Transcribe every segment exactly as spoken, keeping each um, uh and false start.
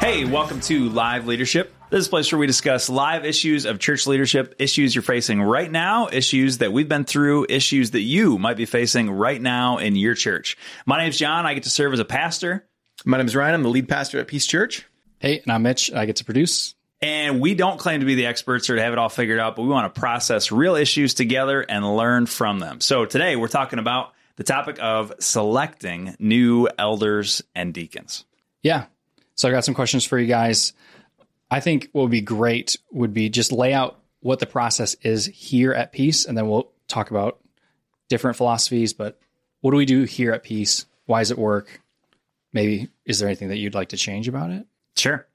Hey, welcome to Live Leadership. This is a place where we discuss live issues of church leadership, issues you're facing right now, issues that we've been through, issues that you might be facing right now in your church. My name's John. I get to serve as a pastor. My name is Ryan. I'm the lead pastor at Peace Church. Hey, and I'm Mitch. I get to produce. And we don't claim to be the experts or to have it all figured out, but we want to process real issues together and learn from them. So today we're talking about the topic of selecting new elders and deacons. Yeah. So I got some questions for you guys. I think what would be great would be just lay out what the process is here at Peace, and then we'll talk about different philosophies, but what do we do here at Peace? Why does it work? Maybe, is there anything that you'd like to change about it? Sure.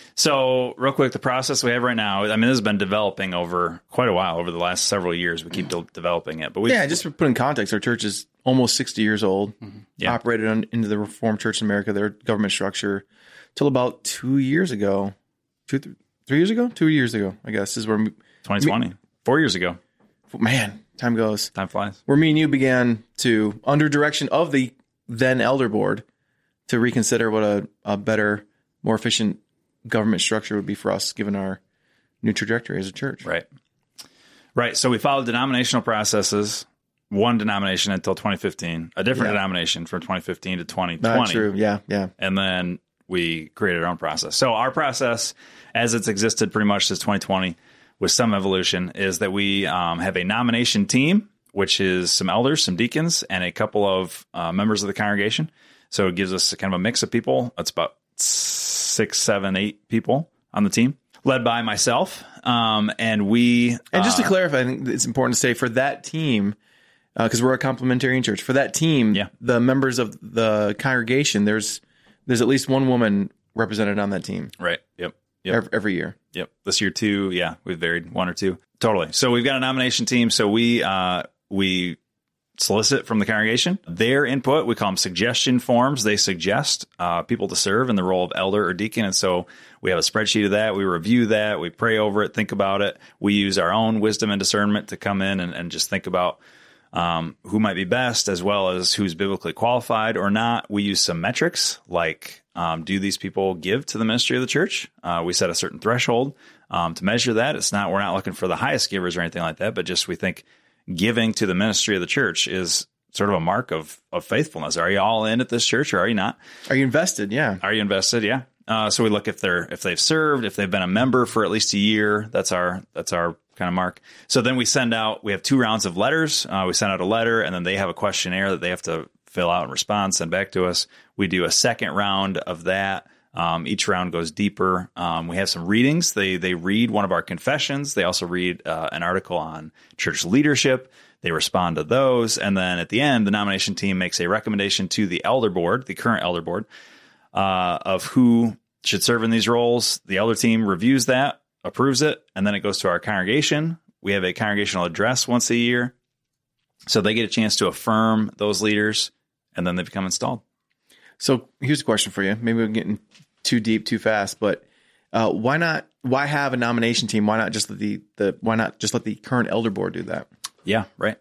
So real quick, the process we have right now, I mean, this has been developing over quite a while, over the last several years. We keep de- developing it. But we Yeah, just to put in context, our church is almost sixty years old, mm-hmm. yeah. operated on, into the Reformed Church in America, their government structure, till about two years ago. Two, th- three years ago? Two years ago, I guess, is where... Me, twenty twenty. Me, Four years ago. Man, time goes. Time flies. Where me and you began to, under direction of the then elder board, to reconsider what a, a better, more efficient government structure would be for us, given our new trajectory as a church. Right. Right. So we followed denominational processes, one denomination until twenty fifteen, a different yeah. denomination from twenty fifteen to twenty twenty. That's true. Yeah. Yeah. And then we created our own process. So our process, as it's existed pretty much since twenty twenty, with some evolution, is that we um, have a nomination team, which is some elders, some deacons, and a couple of uh, members of the congregation. So it gives us kind of a mix of people. That's about six, seven, eight people on the team, led by myself. Um, and we... And just uh, to clarify, I think it's important to say for that team, because uh, we're a complementarian church, for that team, yeah. the members of the congregation, there's there's at least one woman represented on that team. Right. Yep. Yep. Every, every year. Yep. This year, too. Yeah. We've varied one or two. Totally. So we've got a nomination team. So we uh, we... solicit from the congregation their input. We call them suggestion forms. They suggest uh, people to serve in the role of elder or deacon. And so we have a spreadsheet of that. We review that. We pray over it, think about it. We use our own wisdom and discernment to come in and, and just think about um, who might be best, as well as who's biblically qualified or not. We use some metrics like, um, do these people give to the ministry of the church? Uh, we set a certain threshold um, to measure that. It's not, we're not looking for the highest givers or anything like that, but just we think giving to the ministry of the church is sort of a mark of, of faithfulness. Are you all in at this church or are you not? Are you invested? Yeah. Are you invested? Yeah. Uh, so we look if they're, if they've served, if they've been a member for at least a year. That's our, that's our kind of mark. So then we send out, we have two rounds of letters. Uh, we send out a letter and then they have a questionnaire that they have to fill out and respond, send back to us. We do a second round of that. Um, each round goes deeper. Um, we have some readings. They they read one of our confessions. They also read uh, an article on church leadership. They respond to those. And then at the end, the nomination team makes a recommendation to the elder board, the current elder board, uh, of who should serve in these roles. The elder team reviews that, approves it, and then it goes to our congregation. We have a congregational address once a year. So they get a chance to affirm those leaders, and then they become installed. So here's a question for you. Maybe we're getting too deep too fast, but uh, why not? Why have a nomination team? Why not just let the the why not just let the current elder board do that? Yeah, right.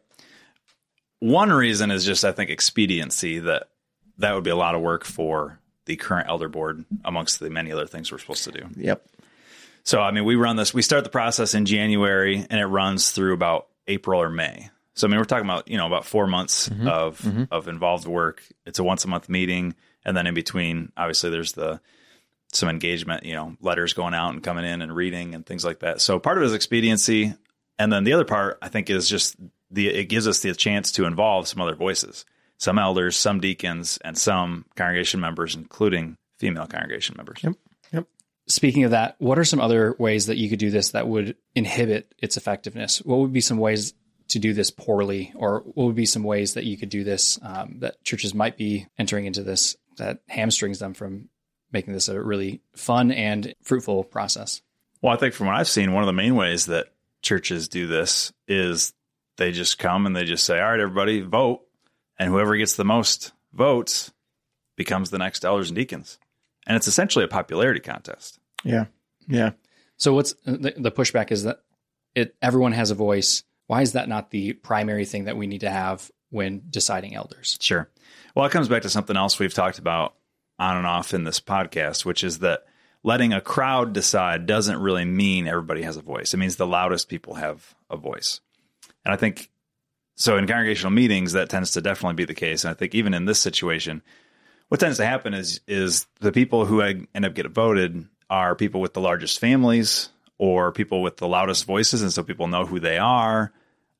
One reason is just I think expediency. That that would be a lot of work for the current elder board amongst the many other things we're supposed to do. Yep. So I mean, we run this. We start the process in January, and it runs through about April or May. So I mean, we're talking about you know about four months mm-hmm. of mm-hmm. of involved work. It's a once a month meeting. And then in between, obviously, there's the some engagement, you know, letters going out and coming in and reading and things like that. So part of it is expediency. And then the other part, I think, is just the it gives us the chance to involve some other voices, some elders, some deacons, and some congregation members, including female congregation members. Yep. Yep. Speaking of that, what are some other ways that you could do this that would inhibit its effectiveness? What would be some ways to do this poorly, or what would be some ways that you could do this um, that churches might be entering into this that hamstrings them from making this a really fun and fruitful process? Well, I think from what I've seen, one of the main ways that churches do this is they just come and they just say, all right, everybody vote. And whoever gets the most votes becomes the next elders and deacons. And it's essentially a popularity contest. Yeah. Yeah. So what's the, the pushback is that it everyone has a voice. Why is that not the primary thing that we need to have when deciding elders? Sure. Well, it comes back to something else we've talked about on and off in this podcast, which is that letting a crowd decide doesn't really mean everybody has a voice. It means the loudest people have a voice. And I think, so in congregational meetings, that tends to definitely be the case. And I think even in this situation, what tends to happen is is the people who end up getting voted are people with the largest families or people with the loudest voices, and so people know who they are.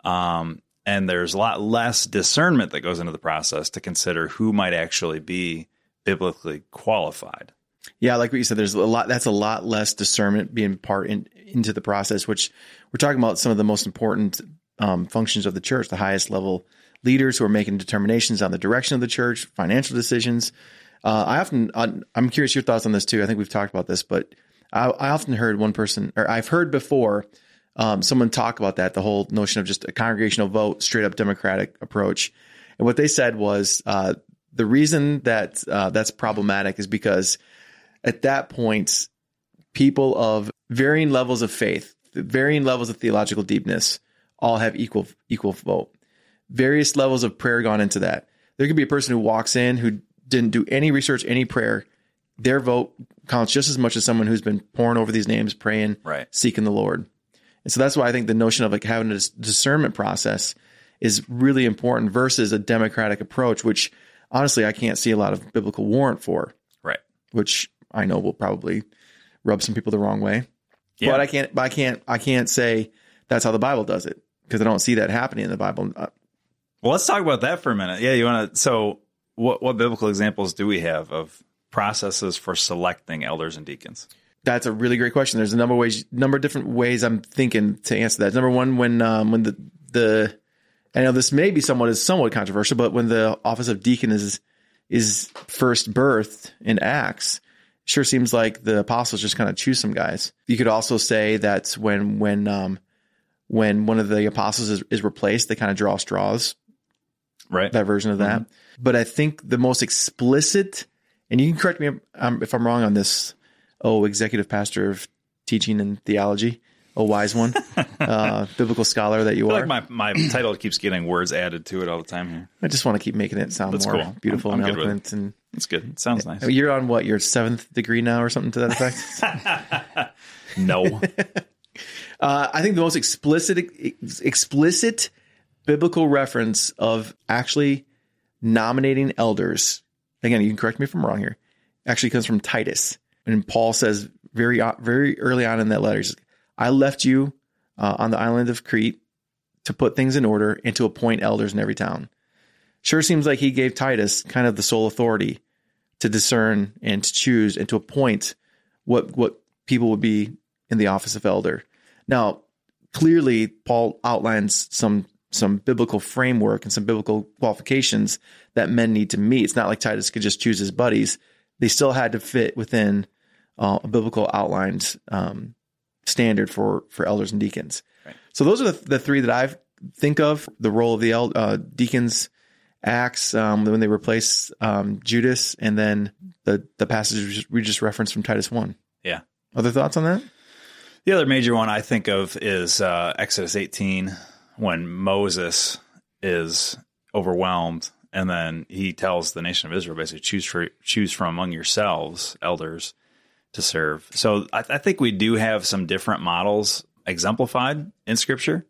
Um, and there's a lot less discernment that goes into the process to consider who might actually be biblically qualified. Yeah, like what you said, there's a lot. That's a lot less discernment being part in, into the process, which we're talking about some of the most important um, functions of the church, the highest level leaders who are making determinations on the direction of the church, financial decisions. Uh, I often, I'm curious your thoughts on this too. I think we've talked about this, but I, I often heard one person, or I've heard before, um, someone talk about that, the whole notion of just a congregational vote, straight up democratic approach. And what they said was uh, the reason that uh, that's problematic is because at that point, people of varying levels of faith, varying levels of theological deepness, all have equal equal vote. Various levels of prayer gone into that. There could be a person who walks in who didn't do any research, any prayer. Their vote counts just as much as someone who's been poring over these names, praying, right, seeking the Lord. And so that's why I think the notion of like having a discernment process is really important versus a democratic approach, which honestly I can't see a lot of biblical warrant for. Right. Which I know will probably rub some people the wrong way. Yeah. But I can't. But I can't. I can't say that's how the Bible does it because I don't see that happening in the Bible. Well, let's talk about that for a minute. Yeah, you want to. So, what what biblical examples do we have of processes for selecting elders and deacons? That's a really great question. There's a number of ways, number of different ways I'm thinking to answer that. Number one, when um, when the the I know this may be somewhat is somewhat controversial, but when the office of deacon is is first birthed in Acts, sure seems like the apostles just kind of choose some guys. You could also say that when when um, when one of the apostles is, is replaced, they kind of draw straws. Right. That version of that. Mm-hmm. But I think the most explicit, and you can correct me if I'm, if I'm wrong on this, oh, executive pastor of teaching and theology, oh, wise one, uh, biblical scholar that you I feel are. Like my, my title keeps getting words added to it all the time here. I just want to keep making it sound That's more cool. beautiful I'm, I'm and eloquent. And it's good. It sounds nice. You're on what, your seventh degree now or something to that effect? No. uh, I think the most explicit, explicit biblical reference of actually nominating elders, again, you can correct me if I'm wrong here, actually comes from Titus. And Paul says very, very early on in that letter, he says, I left you uh, on the island of Crete to put things in order and to appoint elders in every town. Sure seems like he gave Titus kind of the sole authority to discern and to choose and to appoint what, what people would be in the office of elder. Now, clearly, Paul outlines some some biblical framework and some biblical qualifications that men need to meet. It's not like Titus could just choose his buddies. They still had to fit within uh, a biblical outlined um, standard for, for elders and deacons. Right. So those are the, the three that I think of, the role of the el- uh, deacons, Acts, um, when they replace um, Judas, and then the, the passage we just referenced from Titus one. Yeah. Other thoughts on that? The other major one I think of is uh, Exodus eighteen, when Moses is overwhelmed, and then he tells the nation of Israel basically choose for choose from among yourselves elders to serve. So I, I think we do have some different models exemplified in Scripture,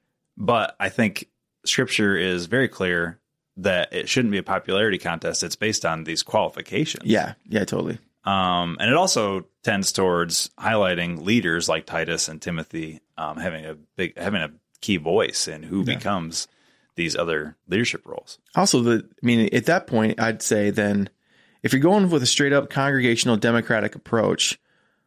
but I think Scripture is very clear that it shouldn't be a popularity contest. It's based on these qualifications. Yeah, yeah, totally. Um, and it also tends towards highlighting leaders like Titus and Timothy um, having a big having a key voice in who yeah. becomes these other leadership roles. Also, the I mean, at that point, I'd say then, if you're going with a straight up congregational democratic approach,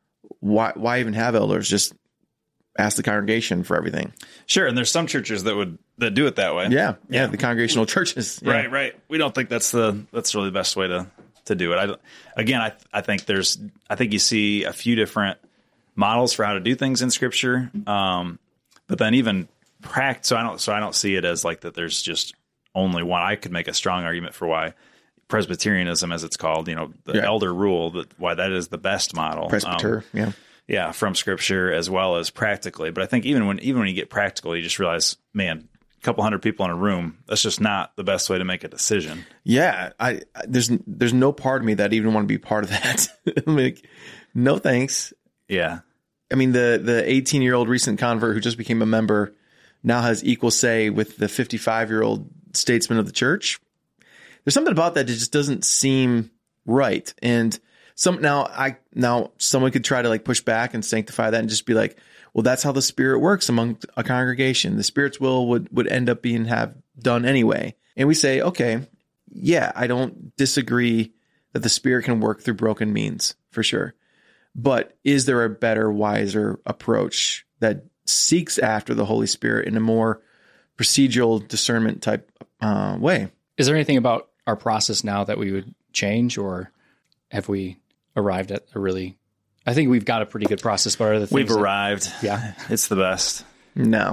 why why even have elders? Just ask the congregation for everything. Sure, and there's some churches that would that do it that way. Yeah, yeah, yeah. The congregational churches. Yeah. Right, right. We don't think that's the that's really the best way to to do it. I again, I I think there's I think you see a few different models for how to do things in Scripture, um, but then even Pract, so I don't so I don't see it as like that there's just only one. I could make a strong argument for why Presbyterianism, as it's called, you know, the yeah. elder rule, that why that is the best model. Presbyter, um, yeah. Yeah, from Scripture as well as practically. But I think even when even when you get practical, you just realize, man, a couple hundred people in a room, that's just not the best way to make a decision. Yeah, I there's there's no part of me that even want to be part of that. Like, no thanks. Yeah. I mean, the the eighteen year old recent convert who just became a member now has equal say with the fifty-five year old statesman of the church. There's something about that that just doesn't seem right. And some now I now someone could try to like push back and sanctify that and just be like, well, that's how the Spirit works among a congregation. The Spirit's will would would end up being have done anyway. And we say, okay, yeah, I don't disagree that the Spirit can work through broken means for sure. But is there a better, wiser approach that seeks after the Holy Spirit in a more procedural discernment type uh, way? Is there anything about our process now that we would change, or have we arrived at a really, I think we've got a pretty good process, but are the things We've that, arrived. Yeah. It's the best. No.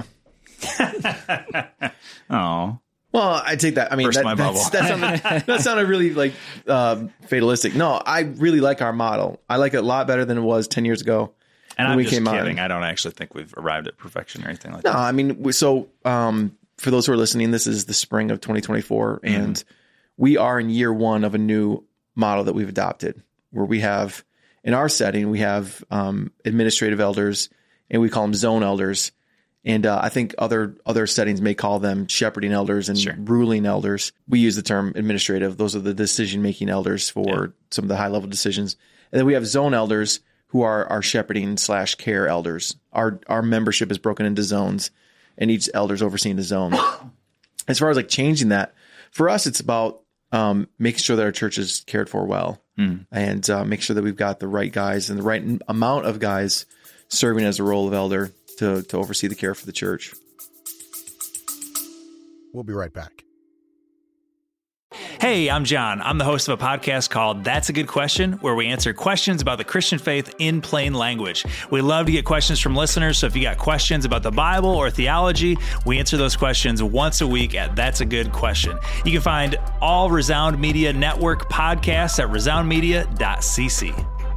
Oh. Well, I take that. I mean, Burst that, my bubble. that's, that, sounded, that sounded really like uh, fatalistic. No, I really like our model. I like it a lot better than it was ten years ago. And when I'm we just came kidding. on. I don't actually think we've arrived at perfection or anything like No, that. I mean, we- so um, for those who are listening, this is the spring of twenty twenty-four, Mm-hmm. and we are in year one of a new model that we've adopted, where we have, in our setting, we have um, administrative elders, and we call them zone elders. And uh, I think other other settings may call them shepherding elders and Sure. ruling elders. We use the term administrative. Those are the decision-making elders for Yeah. some of the high-level decisions. And then we have zone elders who are our shepherding slash care elders. Our our membership is broken into zones, and each elder is overseeing the zone. As far as like changing that, for us, it's about um, making sure that our church is cared for well, Mm. and uh, make sure that we've got the right guys and the right amount of guys serving as a role of elder to to oversee the care for the church. We'll be right back. Hey, I'm John. I'm the host of a podcast called That's a Good Question, where we answer questions about the Christian faith in plain language. We love to get questions from listeners, so if you got questions about the Bible or theology, we answer those questions once a week at That's a Good Question. You can find all Resound Media Network podcasts at resound media dot c c.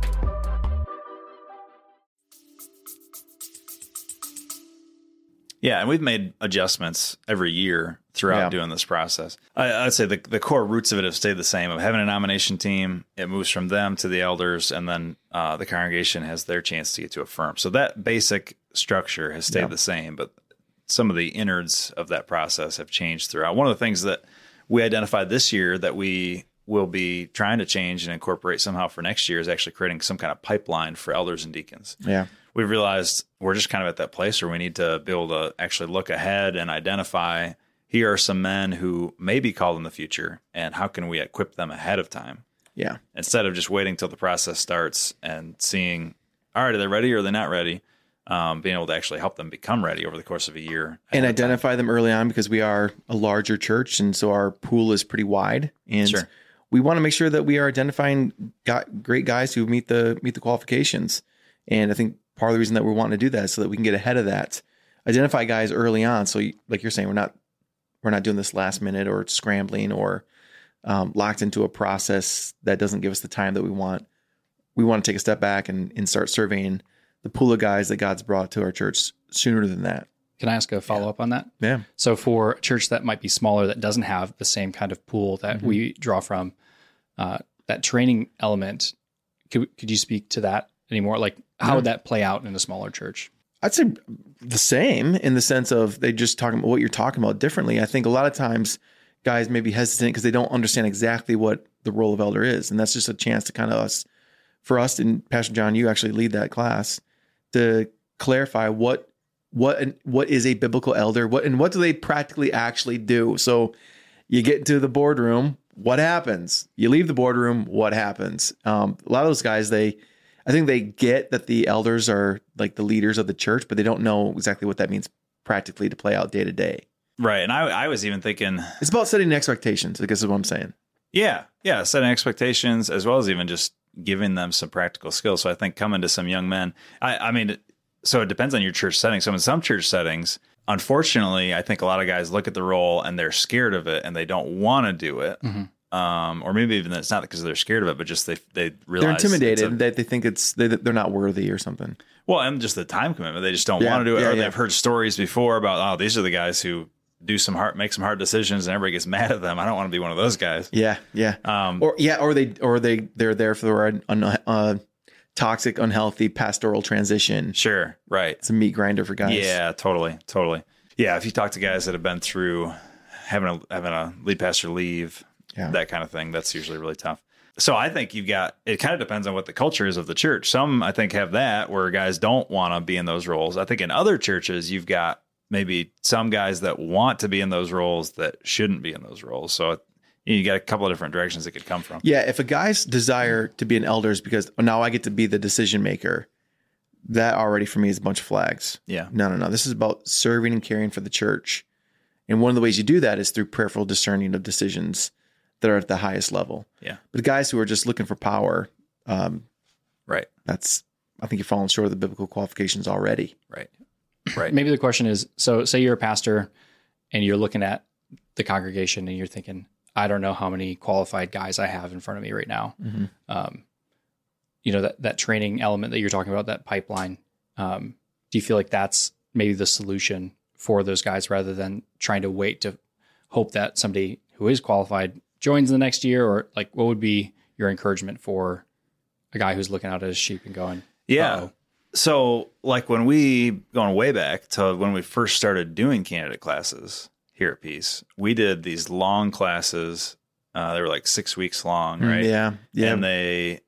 Yeah, and we've made adjustments every year throughout Yeah. doing this process. I, I'd say the the core roots of it have stayed the same. Of having a nomination team, it moves from them to the elders, and then uh, the congregation has their chance to get to affirm. So that basic structure has stayed Yeah. the same, but some of the innards of that process have changed throughout. One of the things that we identified this year that we will be trying to change and incorporate somehow for next year is actually creating some kind of pipeline for elders and deacons. Yeah. We've realized we're just kind of at that place where we need to be able to actually look ahead and identify, here are some men who may be called in the future, and how can we equip them ahead of time Yeah. instead of just waiting till the process starts and seeing, all right, are they ready or are they not ready? Um, being able to actually help them become ready over the course of a year. And ahead of time. identify them early on, because we are a larger church, and so our pool is pretty wide. And Sure. we want to make sure that we are identifying got great guys who meet the meet the qualifications. And I think part of the reason that we're wanting to do that is so that we can get ahead of that, identify guys early on. So, you, like you're saying, we're not we're not doing this last minute or scrambling or um, locked into a process that doesn't give us the time that we want. We want to take a step back and, and start surveying the pool of guys that God's brought to our church sooner than that. Can I ask a follow up on that? Yeah. So for a church that might be smaller, that doesn't have the same kind of pool that Mm-hmm. we draw from, uh, that training element, could could you speak to that anymore? Like, how would that play out in a smaller church? I'd say the same, in the sense of they just talking about what you're talking about differently. I think a lot of times guys may be hesitant because they don't understand exactly what the role of elder is. And that's just a chance to kind of us, for us, and Pastor John, you actually lead that class, to clarify what what what is a biblical elder, what and what do they practically actually do. So you get into the boardroom, what happens? You leave the boardroom, what happens? Um, a lot of those guys, they I think they get that the elders are like the leaders of the church, but they don't know exactly what that means practically to play out day to day. Right. And I, I was even thinking, It's about setting expectations, I guess is what I'm saying. yeah, yeah, setting expectations as well as even just giving them some practical skills. So I think coming to some young men, I, I mean, so it depends on your church setting. So in some church settings, unfortunately, I think a lot of guys look at the role and they're scared of it and they don't want to do it. Mm-hmm. Um, or maybe even it's not because they're scared of it, but just they they realize They're it's intimidated a- that they think it's they, they're not worthy or something. well, and just the time commitment. They just don't Yeah, want to do it. yeah, Or yeah. they've heard stories before about, oh, these are the guys who do some hard, make some hard decisions, and everybody gets mad at them. I don't want to be one of those guys. Yeah, yeah. Um, Or yeah, or they or they they're there for an uh, toxic, unhealthy pastoral transition. Sure. Right. It's a meat grinder for guys. Yeah, totally. Totally. Yeah. If you talk to guys that have been through having a, having a lead pastor leave, yeah. that kind of thing, that's usually really tough. So I think you've got, it kind of depends on what the culture is of the church. Some, I think, have that where guys don't want to be in those roles. I think in other churches, you've got maybe some guys that want to be in those roles that shouldn't be in those roles. So you got a couple of different directions it could come from. Yeah. If a guy's desire to be an elder is because oh, now I get to be the decision maker, that already for me is a bunch of flags. Yeah. No, no, no. This is about serving and caring for the church. And one of the ways you do that is through prayerful discerning of decisions that are at the highest level. Yeah. But guys who are just looking for power, um, right. That's, I think you're falling short of the biblical qualifications already. Right. Right. Maybe the question is, so say you're a pastor and you're looking at the congregation and you're thinking, I don't know how many qualified guys I have in front of me right now. Mm-hmm. Um, you know, that, that training element that you're talking about, that pipeline. Um, do you feel like that's maybe the solution for those guys rather than trying to wait to hope that somebody who is qualified joins the next year? Or like, what would be your encouragement for a guy who's looking out at his sheep and going, yeah. Uh-oh. So like when we, going way back to when we first started doing candidate classes here at Peace, we did these long classes. Uh, they were like six weeks long, right? Yeah. Yeah. And they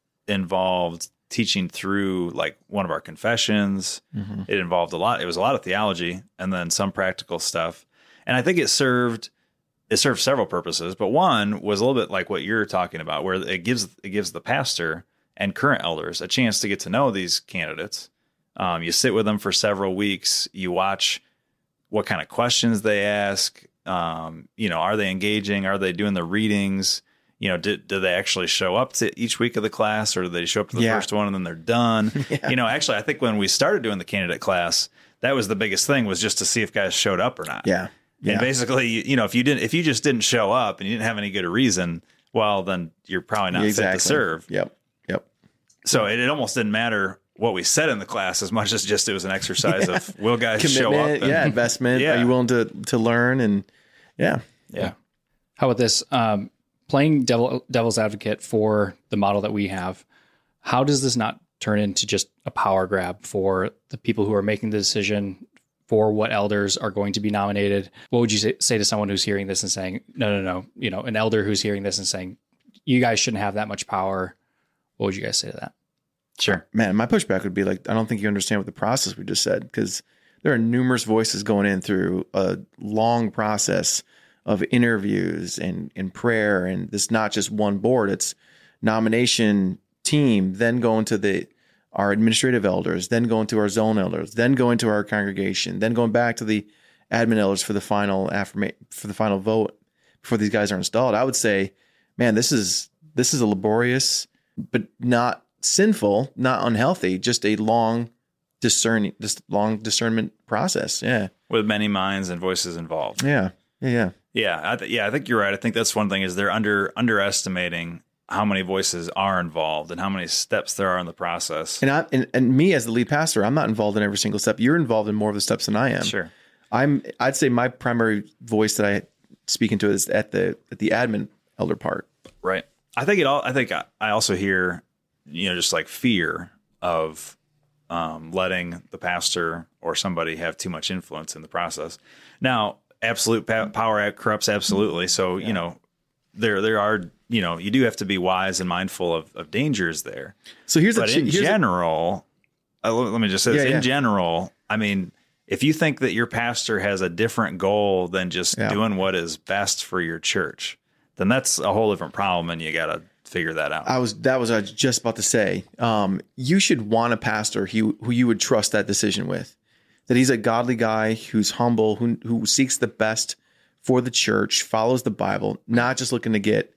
involved teaching through like one of our confessions. Mm-hmm. It involved a lot. It was a lot of theology and then some practical stuff. And I think it served, it served several purposes, but one was a little bit like what you're talking about, where it gives, it gives the pastor and current elders a chance to get to know these candidates. Um, you sit with them for several weeks. You watch what kind of questions they ask. Um, you know, are they engaging? Are they doing the readings? You know, do, do they actually show up to each week of the class, or do they show up to the yeah. first one and then they're done? yeah. You know, actually, I think when we started doing the candidate class, that was the biggest thing, was just to see if guys showed up or not. Yeah. yeah. And basically, you know, if you didn't, if you just didn't show up and you didn't have any good reason, well, then you're probably not exactly. fit to serve. Yep. Yep. So it, it almost didn't matter what we said in the class as much as just it was an exercise yeah. of will guys Commitment, show up? And, yeah, investment. Yeah. Are you willing to to learn? And yeah, yeah. How about this? Um, playing devil, devil's advocate for the model that we have, how does this not turn into just a power grab for the people who are making the decision for what elders are going to be nominated? What would you say, say to someone who's hearing this and saying, no, no, no, you know, an elder who's hearing this and saying, you guys shouldn't have that much power? What would you guys say to that? Sure. Man, my pushback would be like, I don't think you understand what the process we just said, because there are numerous voices going in through a long process of interviews and, and prayer. And it's not just one board, it's nomination team, then going to the our administrative elders, then going to our zone elders, then going to our congregation, then going back to the admin elders for the final affirmation, for the final vote before these guys are installed. I would say, man, this is this is a laborious, but not sinful, not unhealthy, just a long discerning, just long discernment process. Yeah, with many minds and voices involved. Yeah, yeah, yeah. Yeah, I th- yeah, I think you're right. I think that's one thing, is they're under underestimating how many voices are involved and how many steps there are in the process. And I and, and me as the lead pastor, I'm not involved in every single step. You're involved in more of the steps than I am. Sure. I'm I'd say my primary voice that I speak into is at the at the admin elder part. Right. I think it all I think I, I also hear, you know, just like fear of um, letting the pastor or somebody have too much influence in the process. Now, absolute pa- power corrupts absolutely. So, yeah. you know, there there are, you know, you do have to be wise and mindful of, of dangers there. So here's but a, in here's general, a, uh, let me just say this. Yeah, yeah. In general, I mean, if you think that your pastor has a different goal than just yeah. doing what is best for your church, then that's a whole different problem, and you got to figure that out. I was that was I was just about to say. Um, you should want a pastor who who you would trust that decision with. That he's a godly guy who's humble, who who seeks the best for the church, follows the Bible, not just looking to get,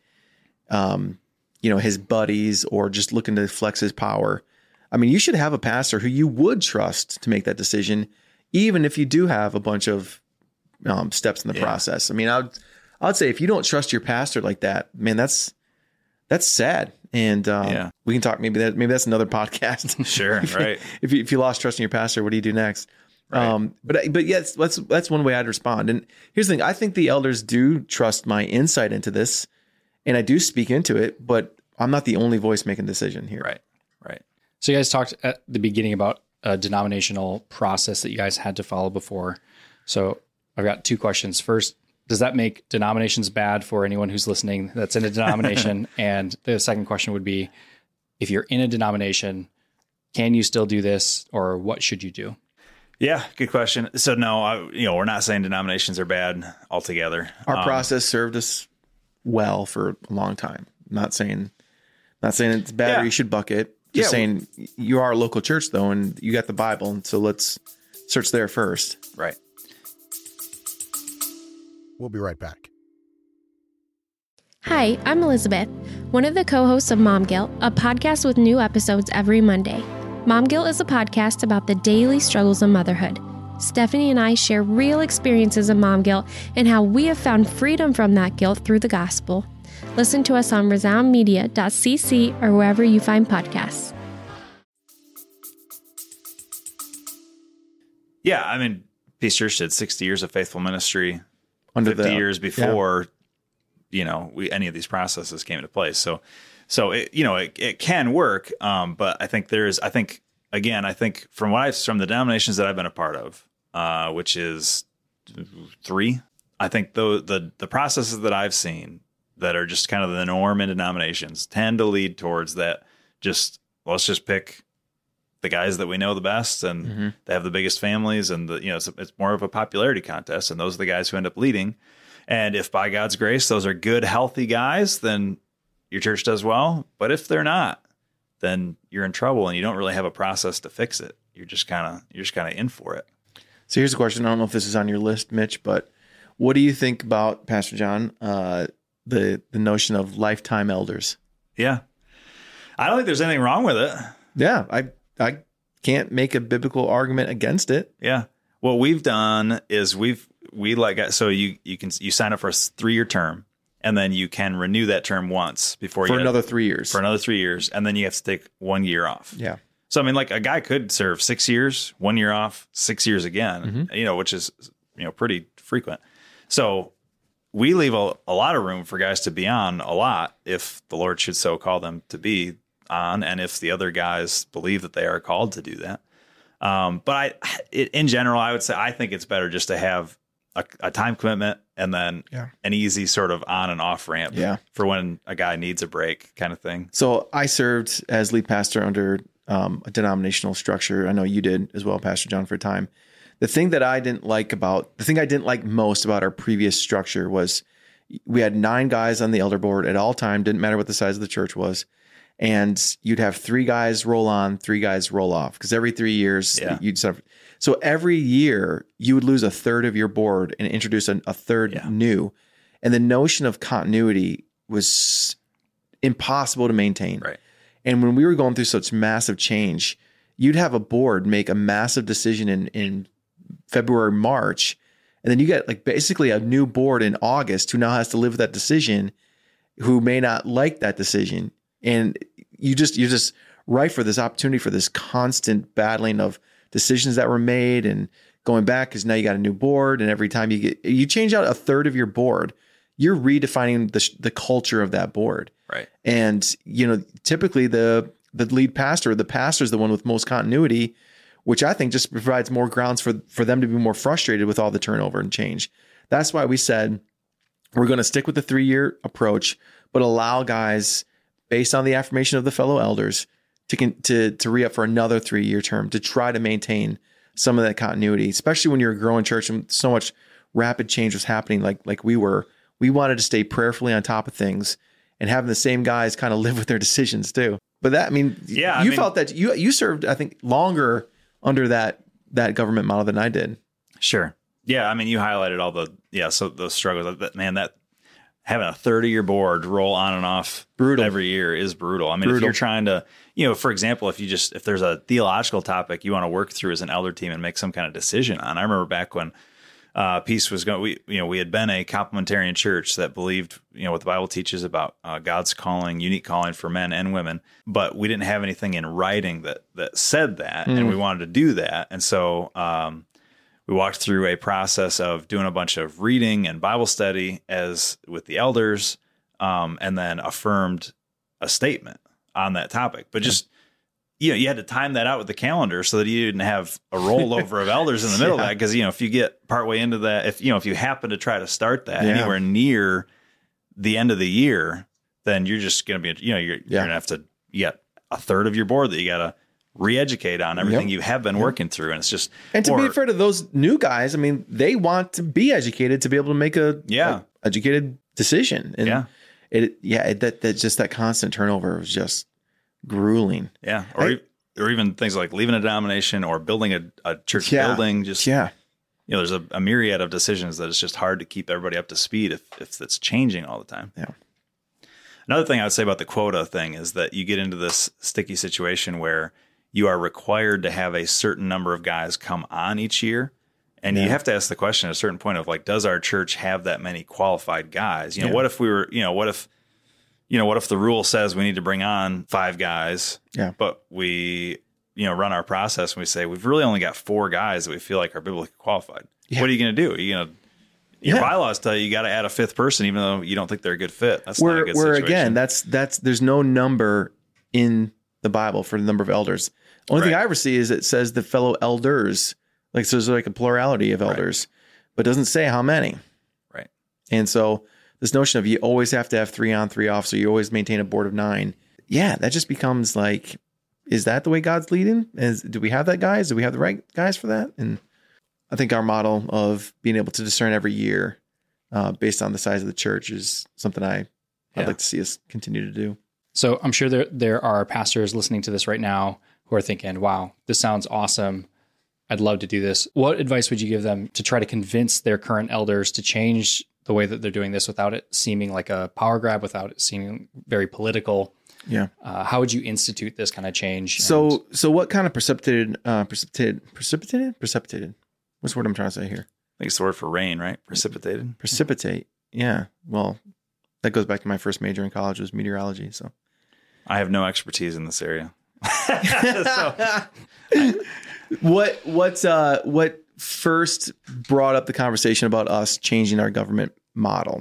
um, you know, his buddies or just looking to flex his power. I mean, you should have a pastor who you would trust to make that decision, even if you do have a bunch of um, steps in the yeah. process. I mean, I would I would say if you don't trust your pastor like that, man, that's that's sad. And um, yeah. we can talk. Maybe that maybe that's another podcast. Sure, right. if you if you lost trust in your pastor, what do you do next? Right. Um, but but yes, that's that's one way I'd respond. And here's the thing: I think the elders do trust my insight into this, and I do speak into it. But I'm not the only voice making a decision here. Right, right. So you guys talked at the beginning about a denominational process that you guys had to follow before. So I've got two questions. First, does that make denominations bad for anyone who's listening that's in a denomination? And the second question would be, if you're in a denomination, can you still do this, or what should you do? Yeah, good question. So no, I, you know, we're not saying denominations are bad altogether. Our um, process served us well for a long time. Not saying, not saying it's bad Yeah. or you should buck it. Just Yeah, saying you are a local church though, and you got the Bible, and so let's search there first. Right. We'll be right back. Hi, I'm Elizabeth, one of the co-hosts of Mom Guilt, a podcast with new episodes every Monday. Mom Guilt is a podcast about the daily struggles of motherhood. Stephanie and I share real experiences of mom guilt and how we have found freedom from that guilt through the gospel. Listen to us on resound media dot c c or wherever you find podcasts. Yeah, I mean, Peace Church did sixty years of faithful ministry, Under fifty the- years before, you know, we, any of these processes came into place. So, so it, you know, it, it can work. Um, but I think there's, I think, again, I think from what I've, from the denominations that I've been a part of, uh, which is three, I think the, the, the processes that I've seen that are just kind of the norm in denominations tend to lead towards that. Just, let's just pick the guys that we know the best, and Mm-hmm. they have the biggest families, and the, you know, it's, it's more of a popularity contest, and those are the guys who end up leading. And if by God's grace, those are good, healthy guys, then your church does well. But if they're not, then you're in trouble, and you don't really have a process to fix it. You're just kind of, you're just kind of in for it. So here's a question. I don't know if this is on your list, Mitch, but what do you think about, Pastor John, uh, the the notion of lifetime elders? Yeah. I don't think there's anything wrong with it. Yeah, I I can't make a biblical argument against it. Yeah. What we've done is we've, we like, so you, you can, you sign up for a three year term, and then you can renew that term once before For you another three years. for another three years. And then you have to take one year off. Yeah. So, I mean, like a guy could serve six years, one year off, six years again, Mm-hmm. you know, which is, you know, pretty frequent. So we leave a, a lot of room for guys to be on a lot if the Lord should so call them to be on, and if the other guys believe that they are called to do that. Um, but I, it, in general, I would say I think it's better just to have a, a time commitment and then Yeah. an easy sort of on and off ramp Yeah. for when a guy needs a break, kind of thing. So I served as lead pastor under um, a denominational structure. I know you did as well, Pastor John, for a time. The thing that I didn't like about, the thing I didn't like most about our previous structure was we had nine guys on the elder board at all time, didn't matter what the size of the church was. And you'd have three guys roll on, three guys roll off, because every three years Yeah. you'd suffer. So every year you would lose a third of your board and introduce a, a third Yeah. new. And the notion of continuity was impossible to maintain. Right. And when we were going through such massive change, you'd have a board make a massive decision in, in February, March, and then you get like basically a new board in August who now has to live with that decision, who may not like that decision. And you just, you're just ripe for this opportunity for this constant battling of decisions that were made and going back, because now you got a new board. And every time you get, you change out a third of your board, you're redefining the, the culture of that board. Right. And, you know, typically the, the lead pastor, the pastor is the one with most continuity, which I think just provides more grounds for, for them to be more frustrated with all the turnover and change. That's why we said, we're going to stick with the three-year approach, but allow guys, based on the affirmation of the fellow elders, to con- to to re-up for another three-year term to try to maintain some of that continuity, especially when you're a growing church and so much rapid change was happening like like we were. We wanted to stay prayerfully on top of things and having the same guys kind of live with their decisions too. But that, I mean, Yeah, I you mean- felt that you you served, I think, longer under that that government model than I did. Sure. Yeah. I mean, you highlighted all the, yeah. So those struggles that, man, that having a thirty year board roll on and off Brutal. every year is brutal. I mean, if Brutal. you're trying to, you know, for example, if you just, if there's a theological topic you want to work through as an elder team and make some kind of decision on. I remember back when uh, Peace was going, we, you know, we had been a complementarian church that believed, you know, what the Bible teaches about uh, God's calling, unique calling for men and women, but we didn't have anything in writing that, that said that. Mm. And we wanted to do that. And so, um, we walked through a process of doing a bunch of reading and Bible study as with the elders, um, and then affirmed a statement on that topic. But just you know, you had to time that out with the calendar so that you didn't have a rollover of elders in the middle yeah. of that. Because, you know, if you get partway into that, if, you know, if you happen to try to start that yeah. anywhere near the end of the year, then you're just going to be, you know, you're, yeah. you're going to have to get a third of your board that you got to re-educate on everything yep. you have been yep. working through. And it's just, and to or, be fair to those new guys, I mean, they want to be educated to be able to make a, yeah. a educated decision. And yeah. it, yeah, it, that, that just that constant turnover was just grueling. Yeah. Or, I, or even things like leaving a denomination or building a, a church yeah, building. Just, yeah. you know, there's a, a myriad of decisions that it's just hard to keep everybody up to speed if, if it's changing all the time. Yeah. Another thing I would say about the quota thing is that you get into this sticky situation where you are required to have a certain number of guys come on each year. And yeah. you have to ask the question at a certain point of like, does our church have that many qualified guys? You know, yeah. what if we were, you know, what if, you know, what if the rule says we need to bring on five guys, yeah. but we, you know, run our process and we say, we've really only got four guys that we feel like are biblically qualified. Yeah. What are you going to do? Are you going to, your yeah. bylaws tell you you got to add a fifth person, even though you don't think they're a good fit. That's where, not a good where situation. Again, that's, that's, there's no number in the Bible for the number of elders. Only right. thing I ever see is it says the fellow elders, like so there's like a plurality of elders, right. but it doesn't say how many. Right. And so this notion of you always have to have three on, three off, so you always maintain a board of nine. Yeah, that just becomes like, is that the way God's leading? Is do we have that guys? Do we have the right guys for that? And I think our model of being able to discern every year uh, based on the size of the church is something I, I'd yeah. like to see us continue to do. So I'm sure there there are pastors listening to this right now who are thinking, wow, this sounds awesome. I'd love to do this. What advice would you give them to try to convince their current elders to change the way that they're doing this without it seeming like a power grab, without it seeming very political? Yeah. Uh, how would you institute this kind of change? So, and- so what kind of precipitated, uh, precipitated, precipitated, precipitated? What's the word I'm trying to say here? I think it's the word for rain, right? Precipitated. Precipitate. Yeah. Well, that goes back to my first major in college was meteorology. So I have no expertise in this area. so, what what uh, what first brought up the conversation about us changing our government model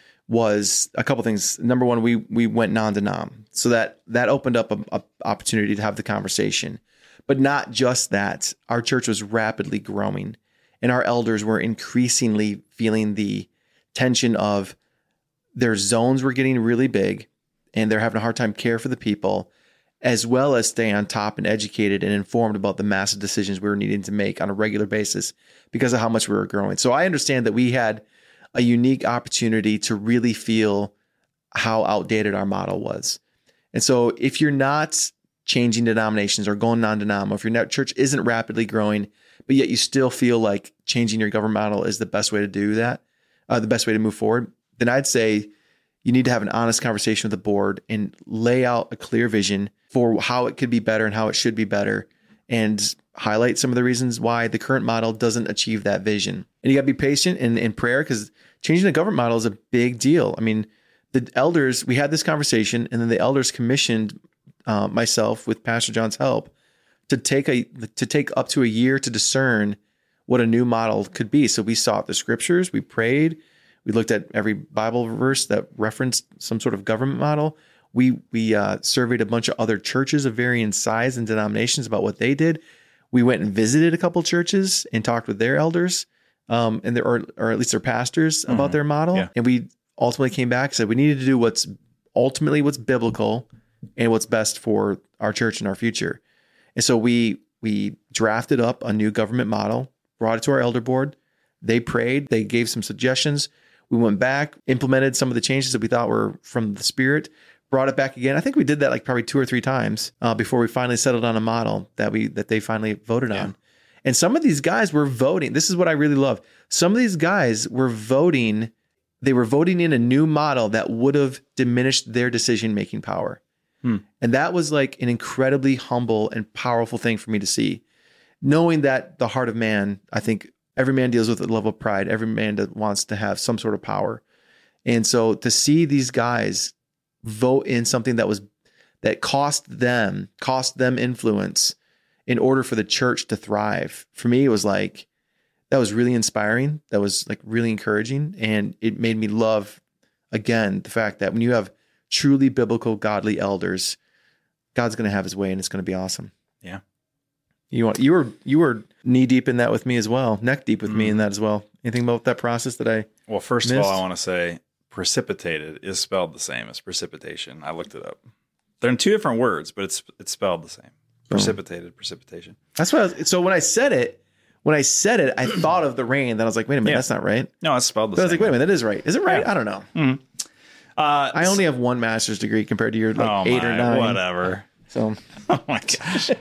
was a couple things. Number one, we we went non-denom, so that that opened up a, a opportunity to have the conversation. But not just that, our church was rapidly growing, and our elders were increasingly feeling the tension of their zones were getting really big, and they're having a hard time care for the people, as well as stay on top and educated and informed about the massive decisions we were needing to make on a regular basis because of how much we were growing. So I understand that we had a unique opportunity to really feel how outdated our model was. And so if you're not changing denominations or going non-denom, or if your church isn't rapidly growing, but yet you still feel like changing your government model is the best way to do that, uh, the best way to move forward, then I'd say you need to have an honest conversation with the board and lay out a clear vision for how it could be better and how it should be better, and highlight some of the reasons why the current model doesn't achieve that vision. And you got to be patient in, in prayer, because changing the government model is a big deal. I mean, the elders, we had this conversation, and then the elders commissioned uh, myself with Pastor John's help to take a to take up to a year to discern what a new model could be. So we sought the scriptures, we prayed, we looked at every Bible verse that referenced some sort of government model. We we uh, surveyed a bunch of other churches of varying size and denominations about what they did. We went and visited a couple churches and talked with their elders, um, and their, or or at least their pastors about mm-hmm. their model. Yeah. And we ultimately came back and said we needed to do what's ultimately what's biblical and what's best for our church and our future. And so we we drafted up a new government model, brought it to our elder board. They prayed. They gave some suggestions. We went back, implemented some of the changes that we thought were from the Spirit, brought it back again. I think we did that like probably two or three times uh, before we finally settled on a model that we that they finally voted yeah. on. And some of these guys were voting. This is what I really love. Some of these guys were voting. They were voting in a new model that would have diminished their decision-making power. Hmm. And that was like an incredibly humble and powerful thing for me to see. Knowing that the heart of man, I think every man deals with a level of pride. Every man that wants to have some sort of power. And so to see these guys vote in something that was that cost them, cost them influence in order for the church to thrive. For me, it was like, that was really inspiring. That was like really encouraging. And it made me love, again, the fact that when you have truly biblical, godly elders, God's going to have his way and it's going to be awesome. Yeah. You want, you were, you were knee deep in that with me as well, neck deep with Mm. me in that as well. Anything about that process that I, Well, first missed? of all, I want to say precipitated is spelled the same as precipitation. I looked it up. They're in two different words, but it's it's spelled the same. Precipitated, precipitation. that's what I was, so when I said it, when I said it, I thought of the rain. Then I was like, wait a minute, Yeah. that's not right. No, it's spelled the But I same. was like, wait a minute, that is right. Is it right? Yeah. I don't know. Uh, I only have one master's degree compared to your like oh eight my, or nine. whatever. So Oh my gosh.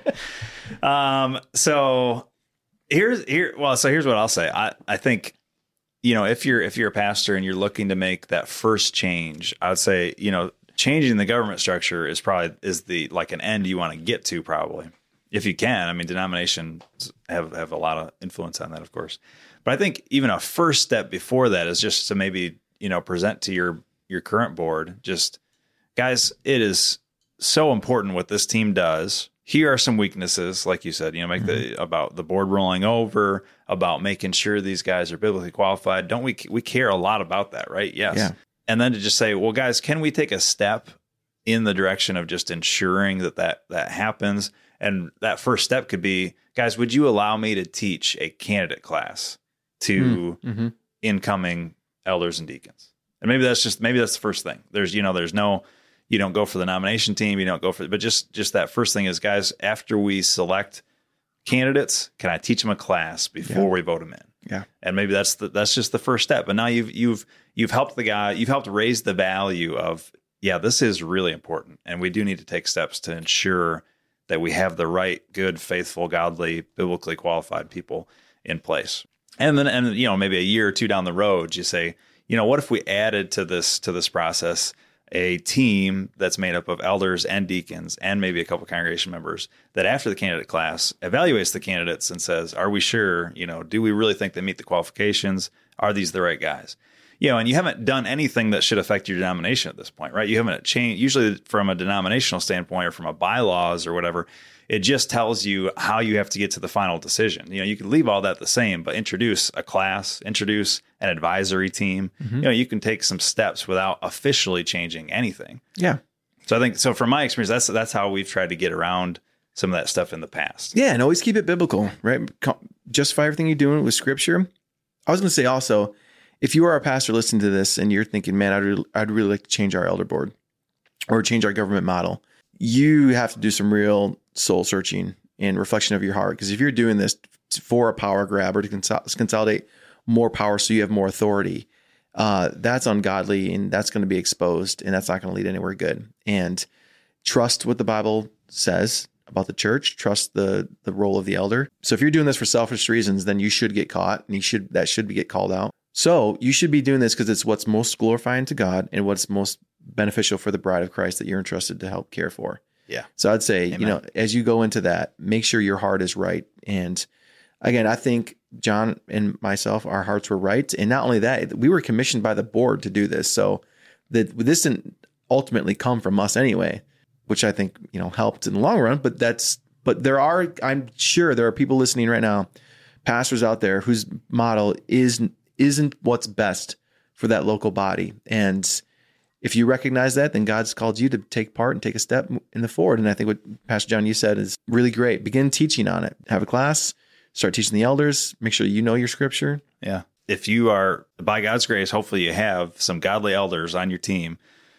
um, so here's here. Well, so here's what I'll say. I, I think, you know, if you're, if you're a pastor and you're looking to make that first change, I would say, you know, changing the government structure is probably is the, like an end you want to get to probably if you can. I mean, denominations have, have a lot of influence on that, of course, but I think even a first step before that is just to maybe, you know, present to your, your current board, just guys, it is so important what this team does. Here are some weaknesses, like you said, you know, make mm-hmm. the about the board rolling over, about making sure these guys are biblically qualified. Don't we we care a lot about that, right? Yes. Yeah. And then to just say, well, guys, can we take a step in the direction of just ensuring that that, that happens? And that first step could be, guys, would you allow me to teach a candidate class to mm-hmm. incoming elders and deacons? And maybe that's just maybe that's the first thing. There's, you know, there's no. You don't go for the nomination team. You don't go for, but just just that first thing is, guys, after we select candidates, can I teach them a class before Yeah. we vote them in? Yeah. And maybe that's the, that's just the first step. But now you've you've you've helped the guy. You've helped raise the value of, yeah, this is really important, and we do need to take steps to ensure that we have the right, good, faithful, godly, biblically qualified people in place. And then, and you know, maybe a year or two down the road, you say, you know, what if we added to this to this process a team that's made up of elders and deacons and maybe a couple congregation members that after the candidate class evaluates the candidates and says, are we sure, you know, do we really think they meet the qualifications? Are these the right guys? You know, and you haven't done anything that should affect your denomination at this point, right? You haven't changed, usually from a denominational standpoint or from a bylaws or whatever, it just tells you how you have to get to the final decision. You know, you can leave all that the same, but introduce a class, introduce an advisory team. Mm-hmm. You know, you can take some steps without officially changing anything. Yeah. So I think, so from my experience, that's that's how we've tried to get around some of that stuff in the past. Yeah, and always keep it biblical, right? Justify everything you're doing with Scripture. I was going to say also, if you are a pastor listening to this and you're thinking, man, I'd really, I'd really like to change our elder board or change our government model, you have to do some real soul searching and reflection of your heart. Because if you're doing this for a power grab or to consol- consolidate more power so you have more authority, uh, that's ungodly and that's going to be exposed and that's not going to lead anywhere good. And trust what the Bible says about the church, trust the the role of the elder. So if you're doing this for selfish reasons, then you should get caught and you should that should be get called out. So you should be doing this because it's what's most glorifying to God and what's most beneficial for the bride of Christ that you're entrusted to help care for. Yeah. So I'd say, Amen. you know, as you go into that, make sure your heart is right. And again, I think John and myself, our hearts were right. And not only that, we were commissioned by the board to do this. So that this didn't ultimately come from us anyway, which I think, you know, helped in the long run. But that's, but there are, I'm sure there are people listening right now, pastors out there whose model is, isn't what's best for that local body. And if you recognize that, then God's called you to take part and take a step in the forward. And I think what Pastor John, you said is really great. Begin teaching on it. Have a class, start teaching the elders, make sure you know your scripture. Yeah. If you are, by God's grace, hopefully you have some godly elders on your team.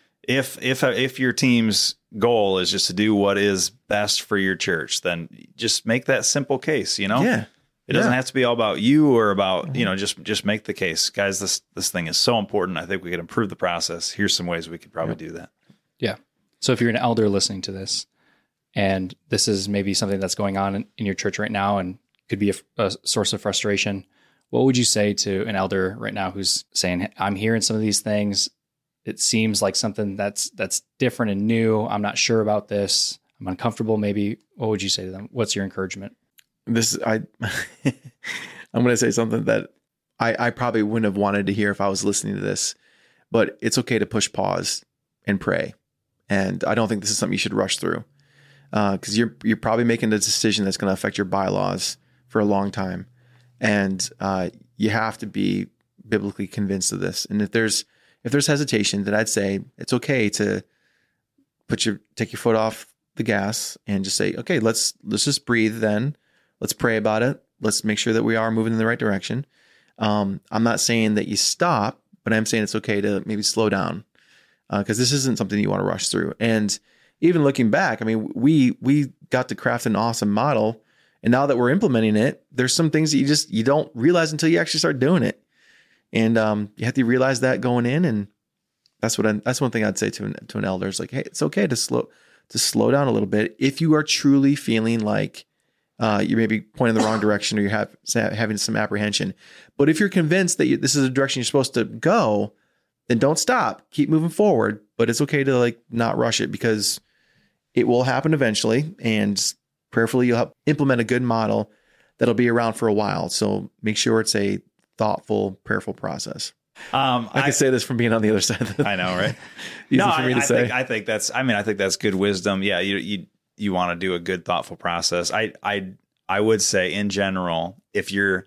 If, if, if your team's goal is just to do what is best for your church, then just make that simple case, you know? Yeah. It doesn't Yeah. have to be all about you or about, you know, just, just make the case. Guys, this, this thing is so important. I think we could improve the process. Here's some ways we could probably do that. Yeah. So if you're an elder listening to this and this is maybe something that's going on in, in your church right now and could be a, a source of frustration, what would you say to an elder right now who's saying, I'm hearing some of these things. It seems like something that's, that's different and new. I'm not sure about this. I'm uncomfortable. Maybe. What would you say to them? What's your encouragement? This, I, I'm going to say something that I, I probably wouldn't have wanted to hear if I was listening to this, but it's okay to push pause and pray. And I don't think this is something you should rush through uh, because you're, you're probably making a decision that's going to affect your bylaws for a long time. And uh, you have to be biblically convinced of this. And if there's, if there's hesitation, then I'd say it's okay to put your, take your foot off the the gas and just say, okay, let's let's just breathe then. Let's pray about it. Let's make sure that we are moving in the right direction. Um, I'm not saying that you stop, but I'm saying it's okay to maybe slow down because uh, this isn't something you want to rush through. And even looking back, I mean, we we got to craft an awesome model, and now that we're implementing it, there's some things that you just you don't realize until you actually start doing it, and um, you have to realize that going in. And that's what I, that's one thing I'd say to an, to an elder is like, hey, it's okay to slow to slow down a little bit if you are truly feeling like uh, you may be pointing in the wrong direction or you're have, having some apprehension. But if you're convinced that you, this is the direction you're supposed to go, then don't stop. Keep moving forward. But it's okay to like not rush it because it will happen eventually, and prayerfully you'll help implement a good model that'll be around for a while. So make sure it's a thoughtful, prayerful process. Um, I, I can say this from being on the other side of the, I know, right? Easy no, for me I, to I say. think, I think that's, I mean, I think that's good wisdom. Yeah. You, you, you want to do a good, thoughtful process. I, I, I would say in general, if you're,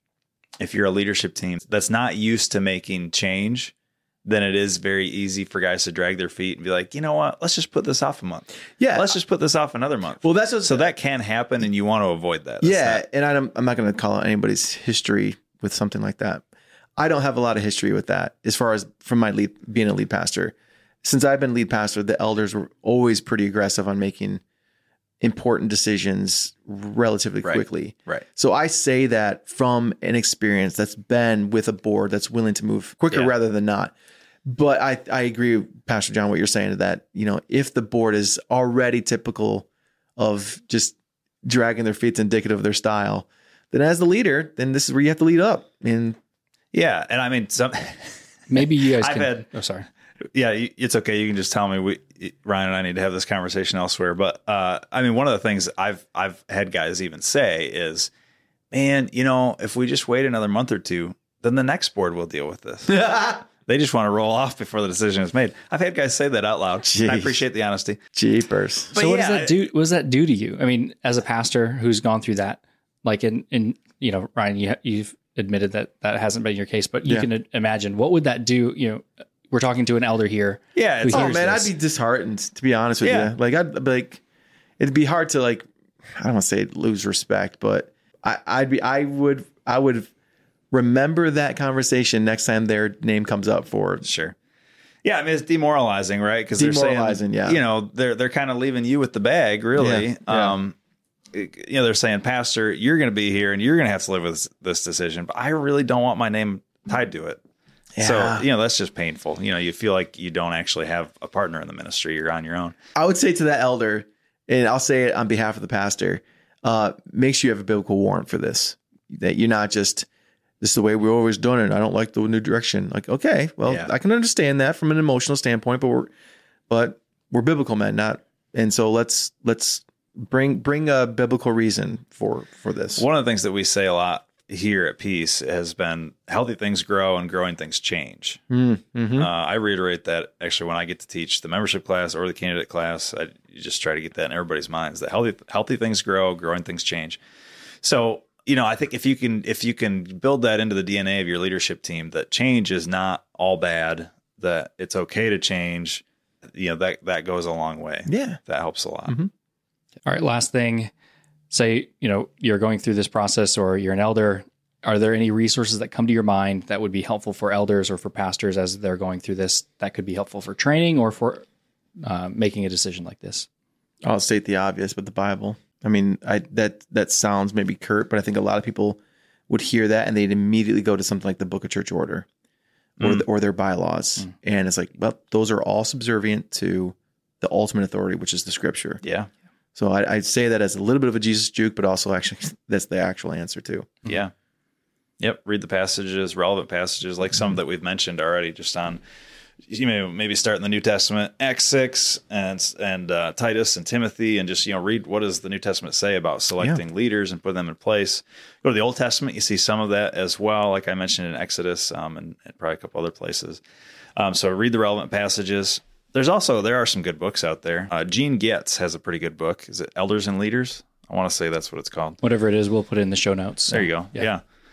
if you're a leadership team that's not used to making change, then it is very easy for guys to drag their feet and be like, you know what, let's just put this off a month. Yeah. Let's just put this off another month. Well, that's what, so that can happen and you want to avoid that. That's yeah. not, and I'm, I'm not going to call out anybody's history with something like that. I don't have a lot of history with that as far as from my lead, being a lead pastor. Since I've been lead pastor, the elders were always pretty aggressive on making important decisions relatively right. quickly. Right. So I say that from an experience that's been with a board that's willing to move quicker yeah. rather than not. But I, I agree with Pastor John, what you're saying to that, you know, if the board is already typical of just dragging their feet, indicative of their style, then as the leader, then this is where you have to lead up. And yeah. And I mean, some, maybe you guys I've can, had, oh, sorry. Yeah, it's okay. You can just tell me. We, Ryan and I need to have this conversation elsewhere. But uh, I mean, one of the things I've I've had guys even say is, man, you know, if we just wait another month or two, then the next board will deal with this. They just want to roll off before the decision is made. I've had guys say that out loud. Jeez. I appreciate the honesty. Jeepers. But so what yeah, does that do? What does that do to you? I mean, as a pastor who's gone through that, like in, in you know, Ryan, you, you've admitted that that hasn't been your case, but you yeah. can imagine what would that do? You know, we're talking to an elder here. Yeah. It's, oh man, this. I'd be disheartened, to be honest with yeah. you. Like I'd be like, it'd be hard to like, I don't want to say lose respect, but I, I'd be, I would, I would remember that conversation next time their name comes up for sure. Yeah, I mean it's demoralizing, right? Because they're demoralizing, saying, yeah. you know, they're they're kind of leaving you with the bag, really. Yeah, yeah. Um, you know, they're saying, Pastor, you're going to be here and you're going to have to live with this, this decision, but I really don't want my name tied to it. Yeah. So you know that's just painful. You know, you feel like you don't actually have a partner in the ministry; you're on your own. I would say to that elder, and I'll say it on behalf of the pastor: uh, make sure you have a biblical warrant for this. That you're not just. This is the way we've always done it. I don't like the new direction. Like, okay, well, yeah. I can understand that from an emotional standpoint, but we're, but we're biblical men, not, and so let's let's bring bring a biblical reason for for this. One of the things that we say a lot here at Peace has been healthy things grow and growing things change. Mm-hmm. Uh, I reiterate that actually when I get to teach the membership class or the candidate class, I you just try to get that in everybody's minds that healthy healthy things grow, growing things change. So. You know, I think if you can if you can build that into the D N A of your leadership team, that change is not all bad, that it's okay to change, you know, that that goes a long way. Yeah. That helps a lot. Mm-hmm. All right, last thing, say, you know, you're going through this process or you're an elder. Are there any resources that come to your mind that would be helpful for elders or for pastors as they're going through this that could be helpful for training or for uh, making a decision like this? I'll state the obvious, but the Bible. I mean, I that that sounds maybe curt, but I think a lot of people would hear that and they'd immediately go to something like the Book of Church Order or mm. the, or their bylaws, mm. and it's like, well, those are all subservient to the ultimate authority, which is the Scripture. Yeah. So I, I'd say that as a little bit of a Jesus juke, but also actually that's the actual answer too. Yeah. Yep. Read the passages, relevant passages, like some mm. that we've mentioned already, just on. You may maybe start in the New Testament, Acts six and and uh, Titus and Timothy, and just you know read what does the New Testament say about selecting yeah. leaders and putting them in place. Go to the Old Testament, you see some of that as well, like I mentioned in Exodus um, and, and probably a couple other places. Um, so read the relevant passages. There's also there are some good books out there. Uh, Gene Getz has a pretty good book. Is it Elders and Leaders? I want to say that's what it's called. Whatever it is, we'll put it in the show notes. So, there you go. Yeah. yeah.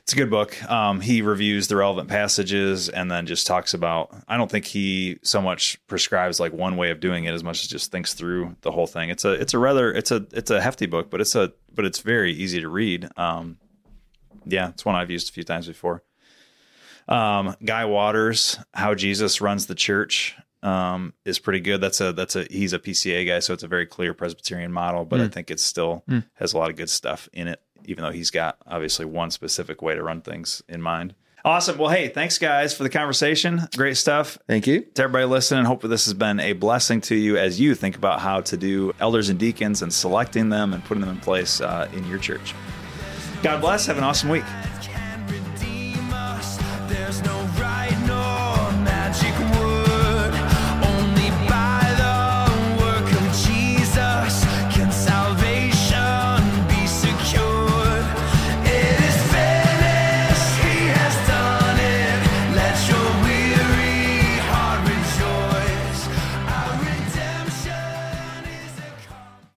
It's a good book. Um, he reviews the relevant passages and then just talks about, I don't think he so much prescribes like one way of doing it as much as just thinks through the whole thing. It's a, it's a rather, it's a, it's a hefty book, but it's a, but it's very easy to read. Um, yeah, it's one I've used a few times before. Um, Guy Waters, How Jesus Runs the Church, um, is pretty good. That's a, that's a, he's a P C A guy, so it's a very clear Presbyterian model, but mm. I think it still mm. has a lot of good stuff in it, even though he's got obviously one specific way to run things in mind. Awesome. Well, hey, thanks guys for the conversation. Great stuff. Thank you to everybody listening. Hope this has been a blessing to you as you think about how to do elders and deacons and selecting them and putting them in place uh, in your church. God bless. Have an awesome week.